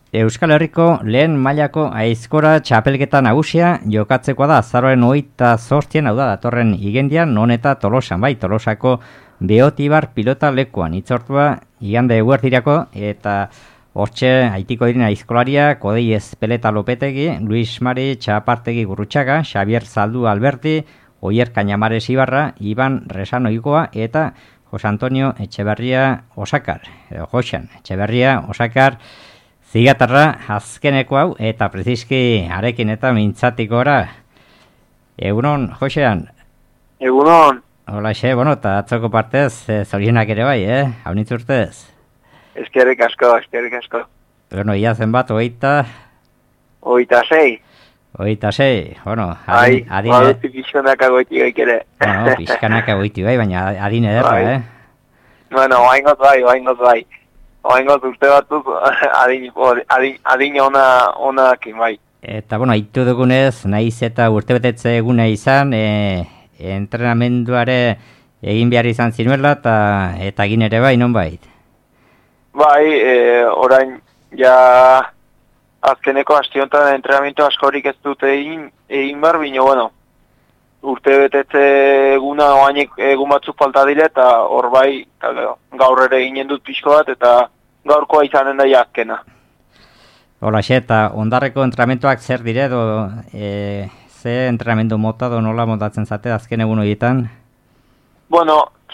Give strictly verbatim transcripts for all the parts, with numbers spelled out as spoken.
Euskal Herriko lehen mailako aizkora txapelketa nagusia jokatzekoa da azaroaren hogeita zortzian, hau da, datorren igendian, non eta Tolosan, bai, Tolosako Beotibar pilota lekuan. Itzortua igande eguerdirako eta hortxe haitiko diren aizkolariak, Odei Ezpeleta Lopetegi, Luis Mari Txapartegi Gurrutxaga, Xavier Zaldu Alberti, Oier Cañamares Ibarra, Iban Resano Igoa eta Jose Antonio Etxeberria Osakar. Edo Josean Etxeberria Osakar zigatarra azkeneko hau eta preziski arekin eta mintzatik gora. Egunon, Josean? Egunon. Hola, xe, bueno, eta atzoko partez, e, zorionak ere bai, eh? Hau nintzurtez? Eskerrik asko, eskerrik asko. Bueno, ia zenbat, oita? Oita sei. Oita sei, bueno, adin... Ai, baduzi pixkanak agoiti gaik ere. Bueno, pixkanak agoiti bai, baina adin ederra, bai. Eh? Bueno, oaingot bai, oaingot bai. Oaingot urte batuz, adin, adin, adin ona, onakin bai. Eta, bueno, haitu dugunez, nahiz eta urtebetetze eguna izan, e, entrenamenduare egin behar izan zinuela, eta, eta egin ere bai, non bait? Bai, e, orain, ja, azkeneko hastiontan entrenamendu askorik ez dute egin, egin bar, bino, bueno, urte betetze eguna oainik egun batzuk falta dire, eta hor bai, gaur ere ginen dut pixko bat, eta gaurkoa izanen da jakena. Hola, xe, eta ondarreko entrenamenduak zer dire, edo e, ze entrenamendu mota, do nola montatzen zate azken egun horietan? Bueno,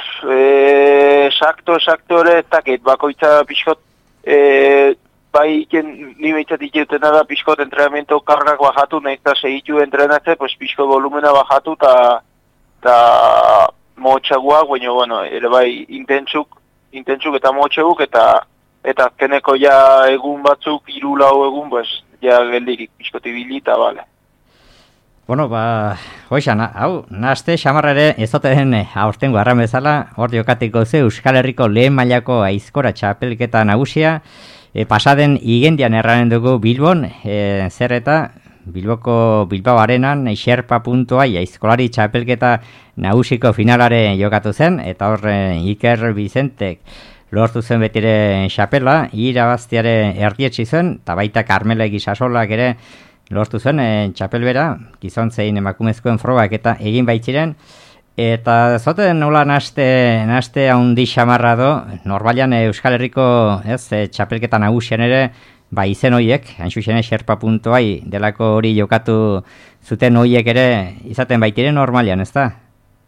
e, sakto, sakto ere, ez dakit, bakoitza pixkot, e, bai iken, ni behitzat ikutena da pixkot entrenamendu kargak bajatu, nahiz eta segitu entrenatze, pues pixkot volumena bajatu, eta motxaguak, baina, bueno, ere bai intentsuk, intentsuk eta motxaguk, eta eta azkeneko ja egun batzuk, hiru lau egun, pues, ja geldirik pixkot ibili, eta bale. Bueno, ba, hoxan, hau, nahazte, xamarrere, ez den aurtengo arran bezala, hor jokatiko ze Euskal Herriko lehen mailako aizkora txapelketa nagusia, e, pasaden igendian erranen dugu Bilbon, e, zer eta Bilboko Bilbao Arenan, Xerpa puntu ai aizkolari txapelketa nagusiko finalare jokatu zen, eta hor Iker Bizentek lortu zen betire xapela, irabaztiare erdietsi zen, eta baita Carmela Gisasolak ere lortu zen e, txapelbera, gizontzein emakumezkoen frogak eta egin baitziren, eta zoten nola naste, naste handi xamarra do, normalian Euskal Herriko ez, e, txapelketa nagusian ere, ba izen hoiek, hain zuzen Xerpa puntu ai delako hori jokatu zuten hoiek ere izaten baitiren normalian, ez da?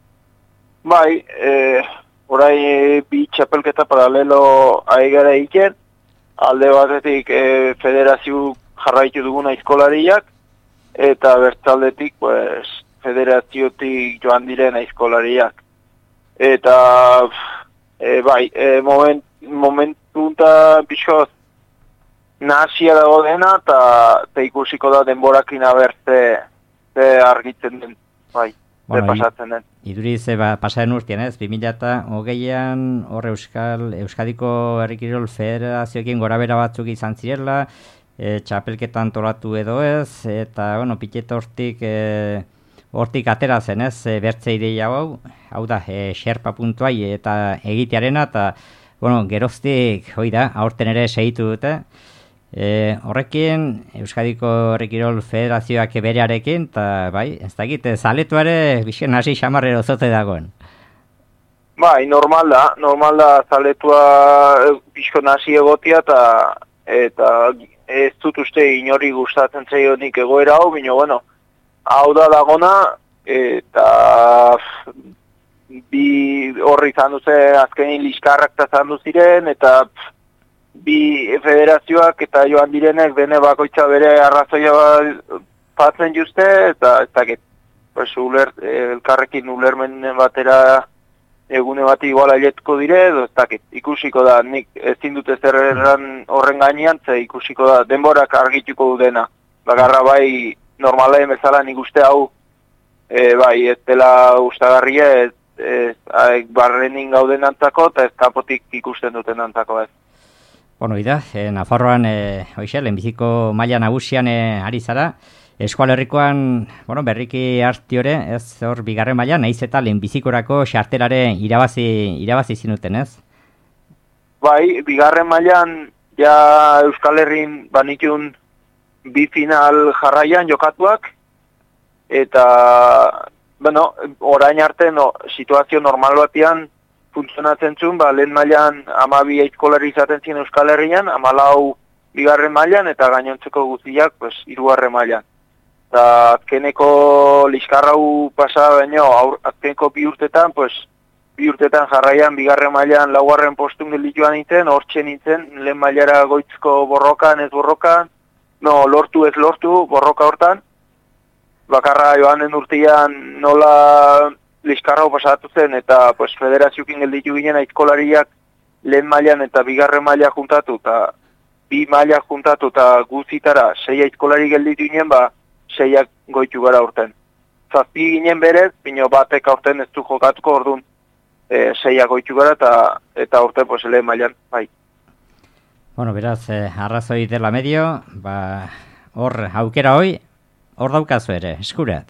Bai, e, orai e, bi txapelketa paralelo aigara iken, alde batetik e, federazio jarraitu duguna aizkolariak, eta bertzaldetik, pues, federaziotik joan diren aizkolariak. Eta, e, bai, e, moment, momentu eta pixoz nahazia dago dena, eta ikusiko da denborakin abertze ze argitzen den, bai, ze bueno, pasatzen den. Iduriz, e, ba, pasaren urtean ez, bi mila hogeian hor Euskal, Euskadiko Herrikirol Federazioekin gorabera batzuk izan zirela, e, txapelketan tolatu edo ez, eta, bueno, piketa hortik, e, hortik atera zen ez, e, bertze ideia hau, hau da, e, Xerpa puntu ai eta egitearena, eta, bueno, geroztik, hoi da, aurten ere segitu dute, e, horrekin, Euskadiko Herrikirol Federazioak berearekin, eta, bai, ez dakit, zaletu ere, bizken hasi xamarrero zote dagoen. Bai, normal da, normal da zaletua bizko nasi egotia, eta, eta ez dut uste inori gustatzen zaionik egoera hau, bino, bueno, hau da dagona, eta bi horri izan duze azkenin liskarrak eta zandu ziren, eta bi federazioak eta joan direnek bene bakoitza bere arrazoia patzen juste, eta ez dakit, pues, uler, elkarrekin ulermen batera egune bat igual ailetko dire, edo ez dakit, ikusiko da, nik ezin dute zer horren gainean, ze ikusiko da, denborak argituko du dena. Bagarra bai, normalen bezala nik uste hau, e, bai, ez dela ustagarria, ez, ez, ez barrenin gauden antzako, eta ez kapotik ikusten duten antzako ez. Bueno, ida, e, Nafarroan, e, oixe, lehenbiziko maila nagusian e, ari zara, Eskual Herrikoan, bueno, berriki hartiore, ez hor bigarren maila, nahiz eta lehenbizikorako xartelare irabazi, irabazi zinuten, ez? Bai, bigarren mailan ja Euskal Herrin banitun bi final jarraian jokatuak, eta, bueno, orain arte no, situazio normal batean funtzionatzen zuen, ba, lehen mailan amabi aizkolari izaten ziren Euskal Herrian, amalau bigarren mailan, eta gainontzeko guztiak, pues, hirugarren mailan. Eta azkeneko liskarrau pasa baino, aur, azkeneko bi urtetan, pues, bi urtetan jarraian, bigarren mailan, laugarren postun geldituan nintzen, hortxe nintzen, lehen mailara goitzko borrokan, ez borrokan, no, lortu ez lortu, borroka hortan. Bakarra joan den urtean nola liskarrau pasatu zen, eta pues, federaziokin gelditu ginen aizkolariak lehen mailan eta bigarren maila juntatu, eta bi maila juntatu, eta guzitara sei aizkolari gelditu ginen, ba, seiak goitu gara urten. Zazpi ginen berez, bino batek aurten ez du jokatuko orduan e, seiak goitu gara, eta, eta urten pues, lehen mailan, bai. Bueno, beraz, eh, arrazoi dela medio, ba, hor aukera hoi, hor daukazu ere, eskurat.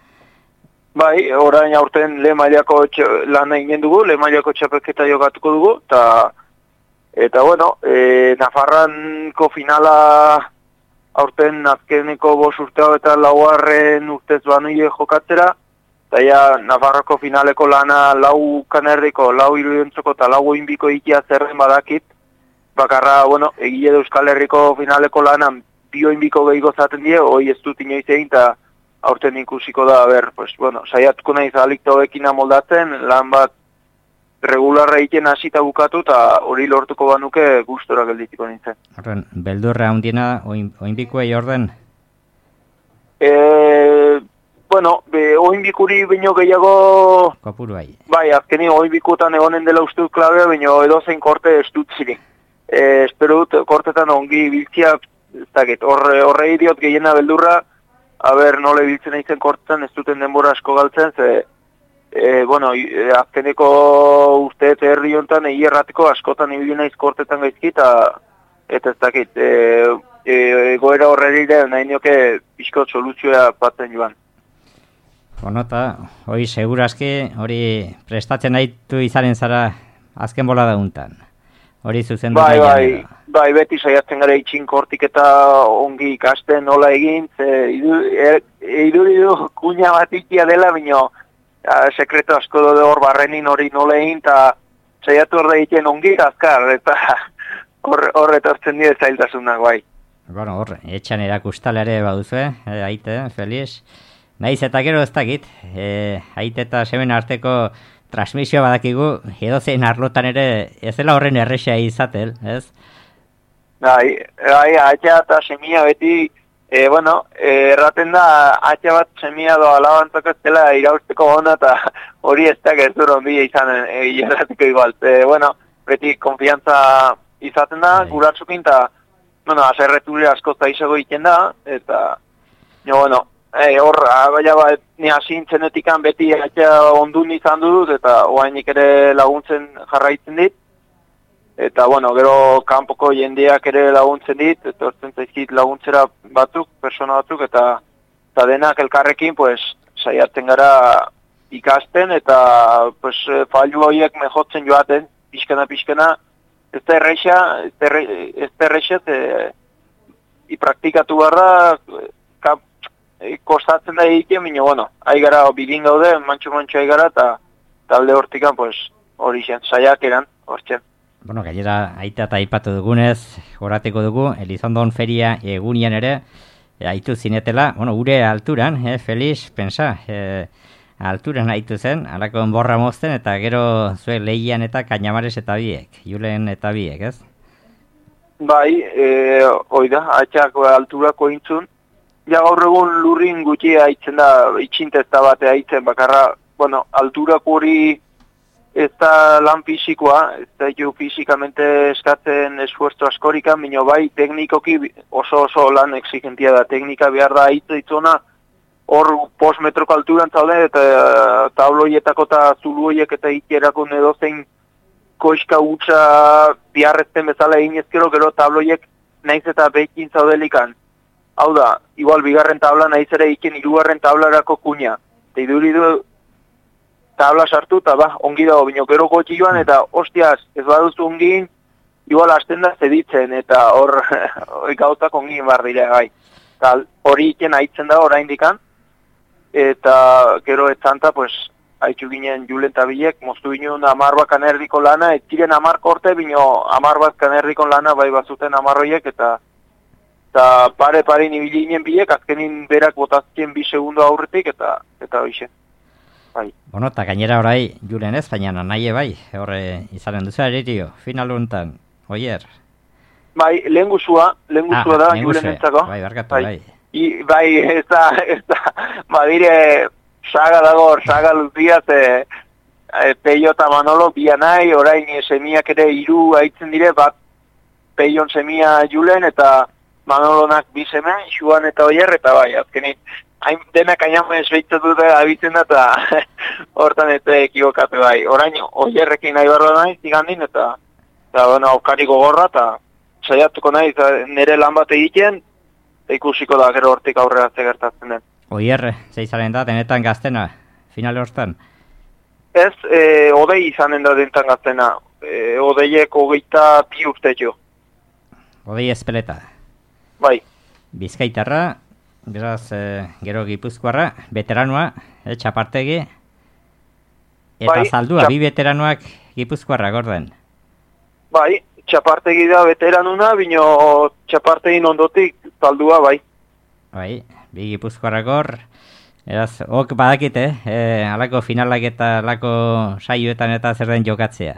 Bai, orain aurten lehen mailako lan egin dugu, lehen mailako txapelketa jokatuko dugu, eta, eta bueno, e, Nafarranko finala aurten azkeneko bost urteo eta laugarren urtez banuile jokatzera, eta ja Nafarroko finaleko lana lau kanerdiko, lau irudientzoko eta lau oinbiko ikia zerren badakit, bakarra, bueno, egile da Euskal Herriko finaleko lanan bi oinbiko gehiago zaten die, hoi ez dut inoiz egin, eta aurten ikusiko da, ber, pues, bueno, saiatuko nahi zalikto ekin amoldatzen, lan bat regularra egiten hasita bukatu, eta hori lortuko banuke gustora gelditiko nintzen. Horren, beldurra handiena oin, oinbikuei orden? E, bueno, be, oinbikuri baino gehiago... Kopuru bai. Bai, azkeni oinbikutan egonen dela uste klabea, baino edozein korte ez dut ziren. E, espero dut, kortetan ongi biltzia, ez dakit, horre, horre idiot gehiena beldurra, haber nola biltzen eitzen kortetan, ez duten denbora asko galtzen, ze, e, bueno, e, azkeneko uste herri honetan egi errateko askotan ibili naiz kortetan gaizki, eta eta ez dakit, e, e, goera horrerire nahi nioke pixko soluzioa batzen joan. Bueno, eta hori segurazki, hori prestatzen nahitu izanen zara azken bola dauntan. Hori zuzen dut bai, bai, bai, beti saiatzen gara itxin kortik eta ongi ikasten nola egin, ze iduridu e, kuña bat ikia dela, bino sekreto asko dode hor barrenin hori nola egin, eta saiatu hor da egiten ongi azkar, eta hor etortzen dira zailtasunak, bai. Bueno, hor, etxan erakustalare baduzue, e, aite, Feliz. Naiz eta gero ez dakit, e, aite eta semen arteko transmisioa badakigu, edozein arlotan ere ez dela horren errexea izatel, ez? Bai, bai, atxa eta semia beti, e, bueno, e, erraten da, atxa bat semia doa alabantzako ez dela irausteko gona, eta hori ez da gezur onbila izan e, errateko igual. E, bueno, beti konfiantza izaten da, bai. Guratzukin, eta, bueno, aserreture asko zaizago iten da, eta, no, bueno, E, hor, baina ba, ni asintzenetikan beti atxa ondun izan dut, eta oainik ere laguntzen jarraitzen dit. Eta, bueno, gero kanpoko jendeak ere laguntzen dit, eta hortzen zaizkit laguntzera batzuk, persona batzuk, eta, eta denak elkarrekin, pues, saiatzen gara ikasten, eta, pues, fallu horiek mejotzen joaten, pixkana, pixkana, ez da erreixa, ez da erreixa, e, i praktikatu behar da, kap, kostatzen da egiten, minio, bueno, hai gara bigin gaude, mantxo-mantxo hai gara, eta talde hortikan, pues, hori zen, saiak eran, hortzen. Bueno, gainera, aita eta aipatu dugunez, horateko dugu, Elizondon feria egunian ere, e, aitu zinetela, bueno, gure alturan, eh, Feliz, pensa, e, alturan aitu zen, alako enborra mozten, eta gero zue lehian eta kainamares eta biek, julen eta biek, ez? Bai, e, oida, atxak alturako intzun, ja gaur egun lurrin gutxi haitzen da, itxintezta bate haitzen, bakarra, bueno, alturako hori ez da lan fisikoa, ez da jo fisikamente eskatzen esfuerzo askorikan, minio bai, teknikoki oso oso lan exigentia da, teknika behar da haitza itzona, hor post metroko alturan zaude, eta tabloietako eta zuluoiek eta ikierakun edozein koiska gutxa biharrezten bezala egin ezkero, gero tabloiek naiz eta behikin zaudelikan. Hau da, igual bigarren tabla nahiz ere iken hirugarren tablarako kuña. Eta iduridu tabla sartu eta ba, ongi dago, bino gero gotxi joan eta hostiaz, ez baduzu ongin, igual hasten da zeditzen, eta hor gauzak ongi bar dira, bai. Eta hori iken haitzen da oraindikan, eta gero etzanta, pues, haitxu ginen Julen eta bilek, moztu ginen amar bat kanerdiko lana, ez ziren amar korte, bino amar bat kanerdiko lana bai bazuten amarroiek, eta eta pare-pare nibili ginen bilek, azkenin berak botazkien bi segundo aurretik, eta eta hoxe. Bai. Bueno, eta gainera orai Julen ez, baina nahi bai, horre izanen duzu eririo, final honetan, oier. Bai, lehen guzua, lehen guzua ah, da Julen entzako. Bai, barkatu, bai. bai. I, bai, ez da, ez da, badire, saga dago, saga luzia, ze e, Peio eta Manolo bianai, orain semiak ere hiru haitzen dire, bat Peion semia Julen eta Manolonak bi seme, Xuan eta Oier, eta bai, azkenik, hain denak ainamen esbeitzen dute abitzen da, eta hortan ez ekibokatu bai. Orain, Oierrekin nahi barra nahi, zigandin, eta, eta bueno, aukariko gorra, eta saiatuko nahi, nire lan bat egiten, eta ikusiko da gero hortik aurrera gertatzen den. Oier, zeizaren da, denetan gaztena, finale hortan? Ez, e, odei izanen da denetan gaztena, e, odeiek hogeita bi urte jo. Odei espeleta? Bai. Bizkaitarra, beraz, e, gero Gipuzkoarra, veteranoa, e, txapartegi, eta bai, zaldua, txap... bi veteranoak Gipuzkoarra gorden. Bai, txapartegi da veteranuna, bino txapartegin ondotik zaldua, bai. Bai, bi Gipuzkoarra gor, eraz, ok badakite, eh, alako finalak eta alako saioetan eta zer den jokatzea.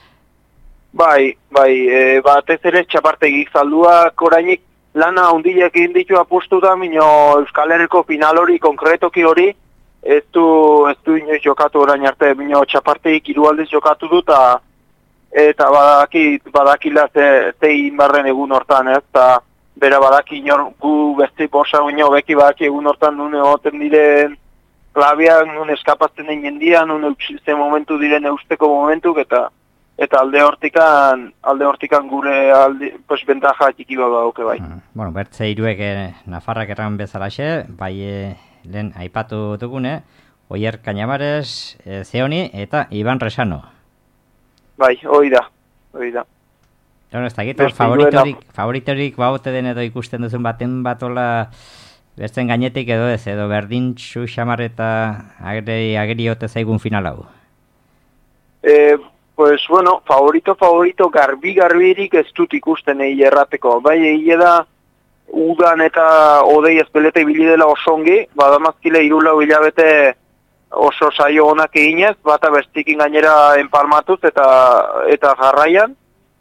Bai, bai, e, batez ere txapartegik zalduak orainik lana hundileak egin ditu apostu da, bino Euskal Herriko final hori, konkretoki hori, ez du, ez du inoiz jokatu orain arte, bino txapartegik hiru aldiz jokatu du, ta, eta badaki, badakila ze, ze inbarren egun hortan, ez, eta bera badaki inor gu beste posa uino beki badaki egun hortan nune hoten diren klabiak, nune eskapatzen den jendian, nune utxiltzen momentu diren eusteko momentuk, eta eta alde hortikan, alde hortikan gure alde, pues, bentaja txiki bat dauke bai. Mm, bueno, bertze hiruek eh, Nafarrak erran bezalaxe, bai eh, lehen aipatu dugune, Oier Cañamares, eh, Zeoni eta Iban Resano. Bai, hoi da, hoi da. Bueno, ez da gitu, favoritorik, favoritorik baute den edo ikusten duzun baten batola bertzen gainetik edo ez, edo berdin txu xamar eta ageri, ageriote zaigun final hau. Eh, Pues, bueno, favorito, favorito, garbi-garbirik ez dut ikusten egi errateko. Bai, egi da, udan eta odei ezpeleta ibili dela oso ongi, badamazkile irulau hilabete oso saio onak eginez, bata bestikin gainera enpalmatuz eta eta jarraian.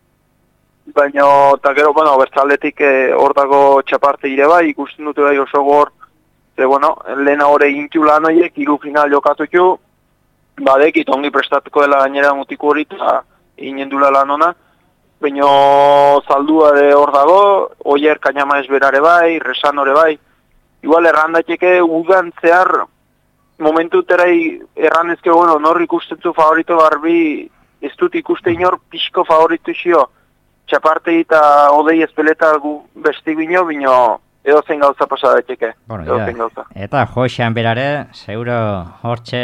Baina, eta gero, bueno, bertzaldetik hor eh, dago txaparte ire bai, ikusten dute bai oso gor, ze, bueno, lehena hori intiu lan horiek, hiru final jokatutu, badekit ongi prestatuko dela gainera mutiko hori eta inendula lan ona. Baina zaldua ere hor dago, Oier Cañamares berare bai, Resano ere bai. Igual errandateke udan zehar momentu terai errandezke, bueno, nor ikusten zu favorito garbi, ez dut ikuste inor pixko favorito xio. Txaparte eta odei espeleta gu bestik bino, bino edo zen gauza pasadeteke. Bueno, edo zen gauza. Eta Joxean berare, seguro hortxe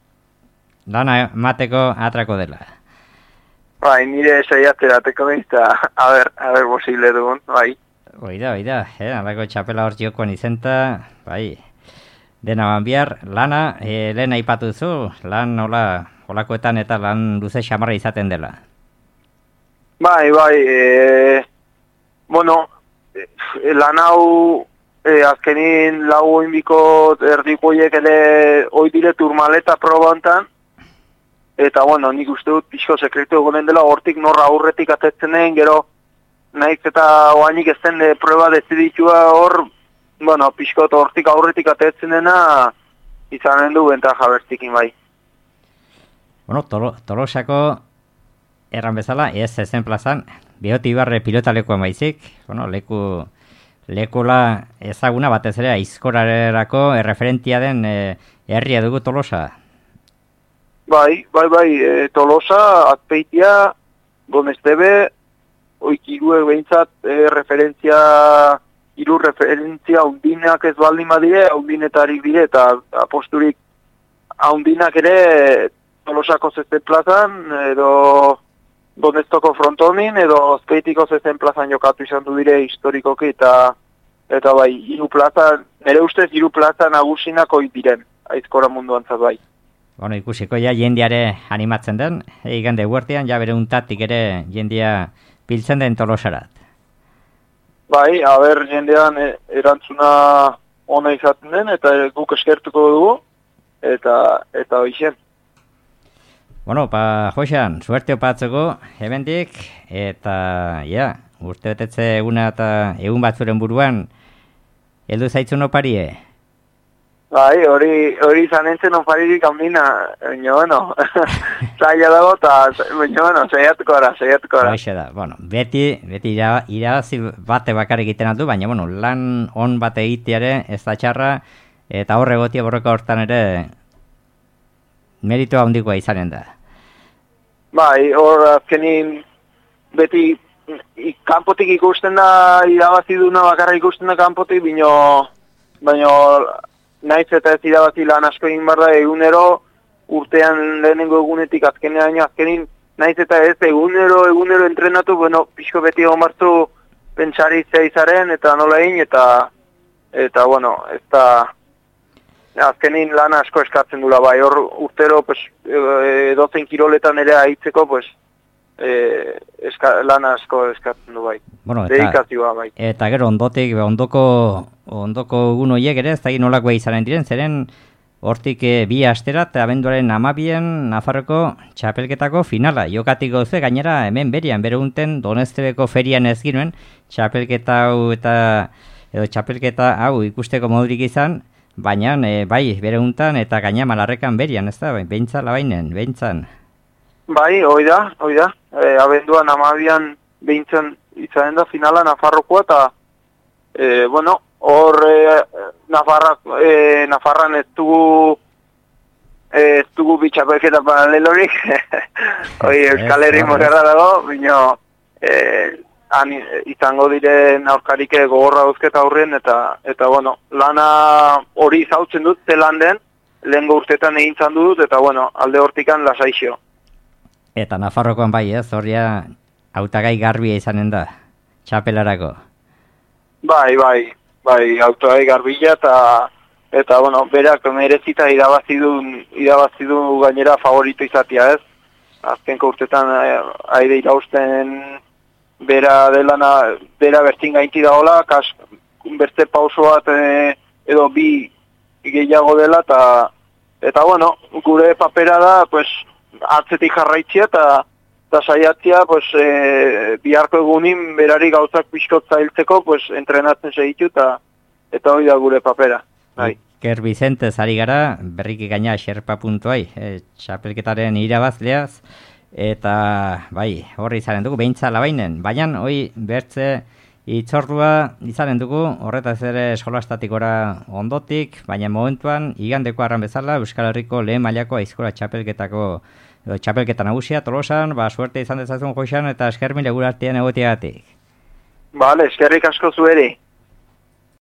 lana mateko atrako dela. Bai, nire saiatzerateko nizta, a ber, a ber, posible dugun, bai. Oida, oida, eh, alako txapela hor jokoan izenta, bai. Dena banbiar, lana, eh, lehen aipatu zu, lan hola, holakoetan eta lan luze xamarra izaten dela. Bai, bai, e, bueno, e, lan hau, e, azkenin lau oinbiko erdikoiek ere oidire turmaleta probantan, eta, bueno, nik uste dut pixko sekretu egonen dela, hortik norra aurretik atetzen den, gero, nahiz eta oainik ez den de prueba deziditua hor, bueno, pixko hortik aurretik atetzen dena, izanen du bentaja bertikin bai. Bueno, tolo, Tolosako, erran bezala, ez ezen plazan, Bihoti Ibarre pilotalekoan baizik, bueno, leku, lekula ezaguna batez ere, aizkorarerako erreferentia den e, herria dugu Tolosa. Bai, bai, bai, e, Tolosa, Azpeitia, Donestebe, oikirue behintzat e, referentzia, hiru referentzia haundinak ez baldin badire, haundinetarik dire, eta aposturik haundinak ere Tolosako zeste plazan, edo Donestoko frontonin, edo Azpeitiko zezen plazan jokatu izan du dire historikoki, eta eta bai, hiru plaza, nire ustez hiru plaza nagusinako diren, aizkora munduan zat bai. Bueno, ikusiko ja jendiare animatzen den, igande huertean, ja bere untatik ere jendia biltzen den Tolosarat. Bai, haber jendean erantzuna ona izaten den, eta guk eskertuko dugu, eta eta hoixen. Bueno, pa Joxan, suerte opatzeko, hemendik, eta, ja, urte betetze eguna eta egun batzuren buruan, heldu zaitzun oparie? Bai, hori hori izan entzen oparirik handina, baina, bueno, zaila dago, eta, baina, bueno, zaiatuko gara, zaiatuko gara. Hoxe da, bueno, beti, beti ira, irabazi bate bakarrik egiten aldu, baina, bueno, lan on bate egiteare ez da txarra, eta horre gotia borroka hortan ere, meritua handikoa izanen da. Bai, hor azkenin beti i, kanpotik ikusten da, irabazi duna bakarra ikusten da kanpotik, bino, baino naiz eta ez irabazi lan asko egin behar da egunero, urtean lehenengo egunetik azkenean, azkenin naiz eta ez egunero, egunero entrenatu, bueno, pixko beti gomartu pentsari zeizaren eta nola egin, eta, eta bueno, ez da, azkenin lan asko eskatzen dula bai, hor urtero pues, e, dozen kiroletan ere aitzeko, pues, e, eska, lan asko eskatzen du bai. Bueno, eta, dedikazioa bai. Eta gero ondotik, ondoko, ondoko egun horiek ere, ez da nolakoa izanen diren, zeren hortik e, bi astera eta abenduaren amabien Nafarroko txapelketako finala. Jokatiko ze gainera hemen berian, bere unten Donestebeko ferian ez ginuen, txapelketa hau eta edo txapelketa hau ikusteko modurik izan, baina e, bai, bere untan eta gaina malarrekan berian, ez da, behintzan labainen, behintzan. Bai, hoi da, hoi da. E, abenduan amabian behintzan izanen da finala Nafarrokoa, eta, e, bueno, hor e, Nafarra, e, Nafarran ez dugu, e, ez dugu bitxapelketa paralelorik, hoi Euskal Herri mokerra dago, bino, e, han izango diren aurkarik gogorra dauzketa aurren, eta, eta bueno, lana hori zautzen dut, zelan den, lehengo urtetan egintzan dut, eta bueno, alde hortikan lasaixo. Eta Nafarrokoan bai ez, horria hautagai garbia izanen da, txapelarako. Bai, bai, bai, hautagai garbila, eta, eta bueno, berak merezita irabazi du, irabazi du gainera favorito izatea ez. Azkenko urtetan aire irausten bera delana, bera bertin gainti daola, kas, beste pauso bat e, edo bi gehiago dela, eta, eta bueno, gure papera da, pues, atzetik jarraitzia, eta, eta saiatzia, pues, e, biharko egunin berari gauzak pixkot zailtzeko, pues, entrenatzen segitu, eta, eta hori da gure papera. Bai. Iker Vicente zari gara, berriki gaina xerpa puntuai, e, txapelketaren irabazleaz, eta bai, horri izanen dugu, behintza labainen, baina hoi bertze itzordua izanen dugu, horretaz ere eskolastatikora ondotik, baina momentuan igandeko arran bezala Euskal Herriko lehen mailako aizkola txapelketako txapelketa nagusia Tolosan, ba suerte izan dezazun Joxan eta eskermile gure artean egoteagatik. Bale, eskerrik asko zueri.